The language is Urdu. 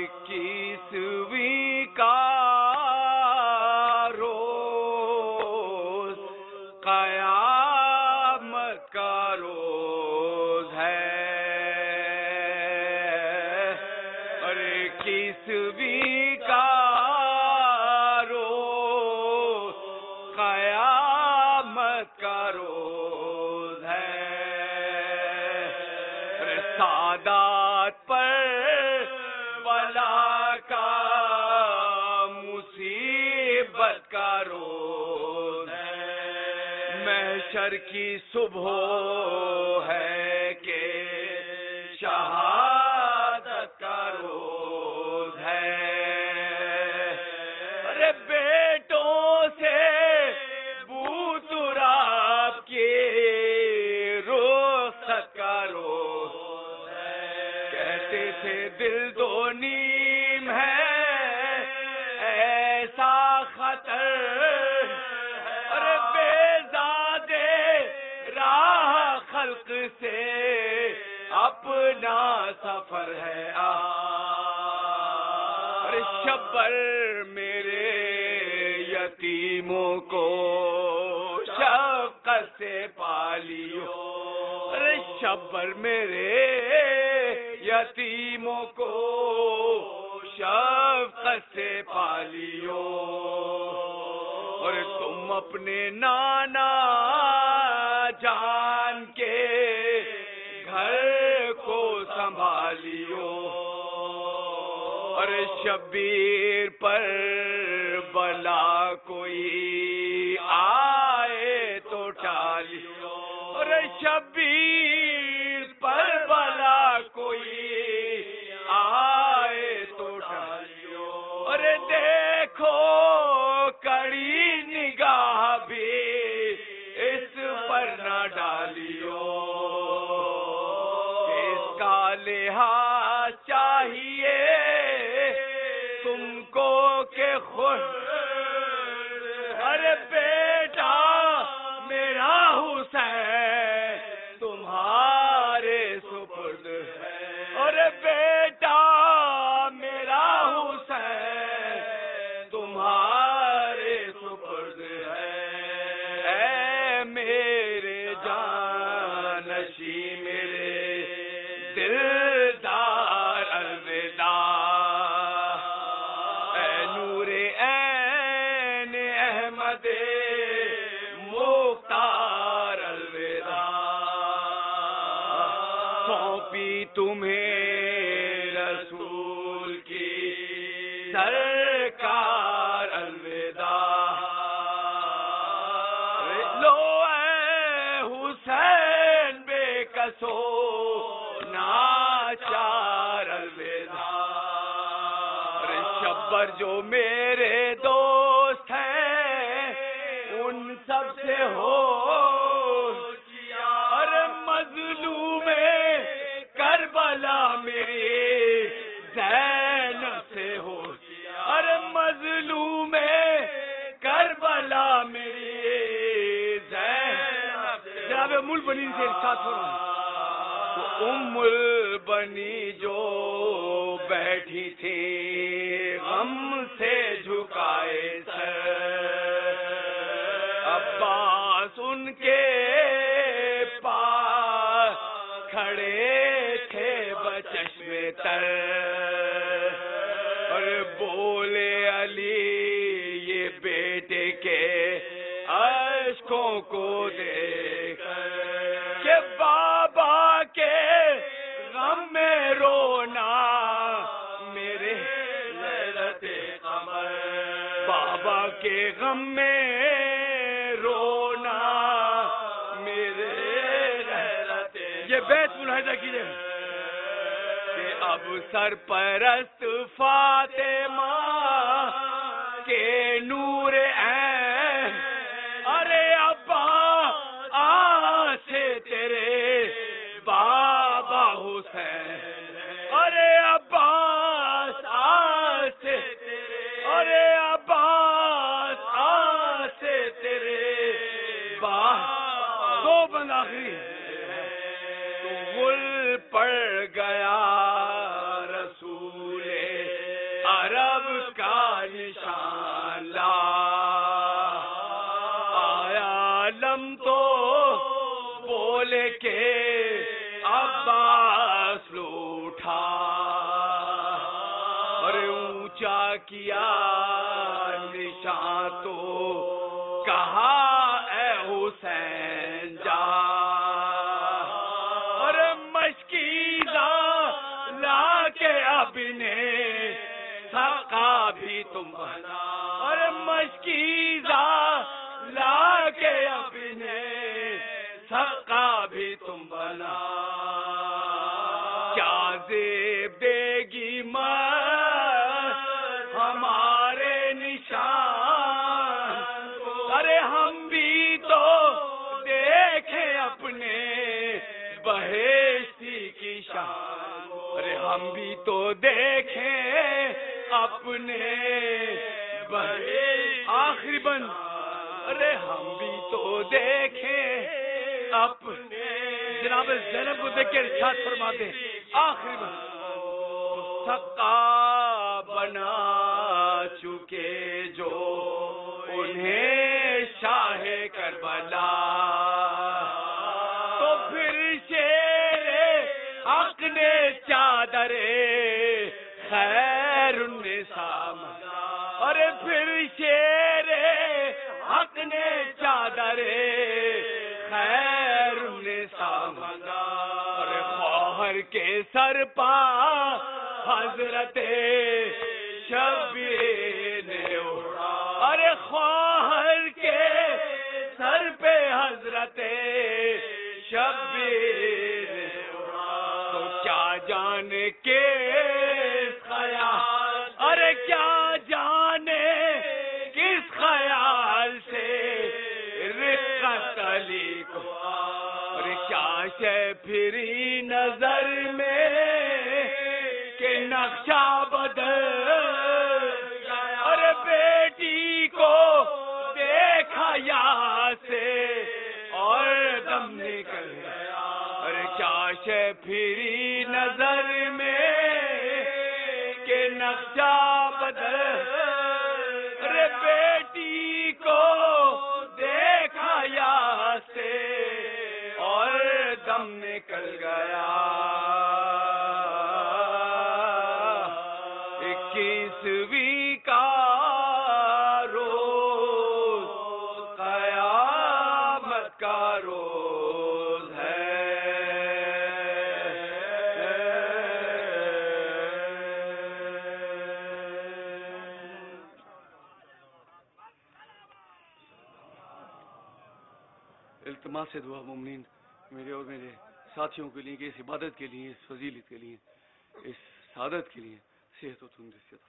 21ویں کا روز قیامت کا روز ہے، اور 21ویں کا روز قیامت کا روز ہے، سادات پر بلا کا مصیبت کا روز ہے، محشر کی صبح ہے کہ شہادت کا روز ہے، ارے بیٹوں سے بوتراب کی رخصت کا روز ہے، کہتے تھے دل دو نیم ہے ایسا خطر، ارے بیزادے راہ خلق سے اپنا سفر ہے، ارے شبر میرے یتیموں کو شفقت سے پالیو، ارے شبر میرے یتیموں کو شفقت سے پالیو، اور تم اپنے نانا جان کے گھر کو سنبھالیو، اور شبیر پر بلا کوئی آئے تو ٹالیو، اور شبیر پر بلا کوئی آئے تو ٹالیو، اور دیکھو کڑی نگاہ بھی اس پر نہ ڈالیو، اس کا لحاظ چاہیے تم کو کہ خود، ارے بیٹا میرا حسین تمہارے سپرد ہے، ارے بیٹا میرا حسین تمہارے سپرد ہے، اے میرے جانشی میرے دلدار الوداع، اے نور عین احمد مختار الوداع، سونپی تمہیں رسول کی سرکار الوداع، لو اے حسین بے کسو ناچار الوداع، شبر جو میرے دوست ہیں ان سب سے ہو کیا، ارے مظلوم کربلا میری زینب سے ہو کیا، ارے مظلوم کربلا میری زینب سے، جناب ام البنین سے ارشاد فرمائیں، ام البنی جو بیٹھی تھی غم سے جھکائے سر، عباس ان کے پاس کھڑے تھے بچشم تر، اور بولے علی یہ بیٹے کے اشکوں کو دیکھ کہ بابا کے غم میں رونا میرے لیلت قمر، بابا کے غم میں رونا میرے لیلت، یہ بیت ملاحظہ کیجئے کہ اب سرپرست فاطمہ کے نور عین، ارے ابا سے تیرے بابا حسین، ارے عباس سے تیرے، ارے عباس سے تیرے دو بند آخری تو غل پڑ گیا رسول عرب کا نشان لا آیا لم تو بولے کے عباس لوٹا اور اونچا کیا نشان تو کہا اے حسین جا اور مشکیزہ لا کے اپنے سقا بھی تم بنا اور مشکیزہ لا کے اپنے سقا بھی تم بنا کیا زیب دے گی ہمارے نشان ارے ہم بھی تو دیکھیں اپنے بہشتی کی شان ارے ہم بھی تو دیکھیں اپنے آخری بند ارے ہم بھی تو دیکھیں اپنے جناب زینب کو دیکھ کے ارشاد فرماتے آخری بند سقا بنا چکے جو انہیں شاہ کربلا تو پھر شیر حق نے چادر خیر النساء اور پھر شیر حق نے چادر خیر النساء اور خواہر کے سر پا حضرت شبیر نے اڑا ارے خواہر کے سر پہ حضرت شبیر نے اڑا تو کیا جانے کے خیال ارے کیا جانے کس خیال سے رقت علی کو ارے کیا شے پھری نظر میں کہ نقشہ بدل ارے بیٹی کو دیکھا یہاں سے اور دم نکل گیا ارے کیا شے پھری نظر میں کہ نقشہ بدل ارے بیٹی کو دیکھا یہاں سے اور دم نکل گیا 21ویں کا روز قیامت کا روز ہے التماس دعا مومنین میرے اور میرے ساتھیوں کے لیے کہ اس عبادت کے لیے اس فضیلت کے لیے اس سعادت کے لیے صحت و تندرستی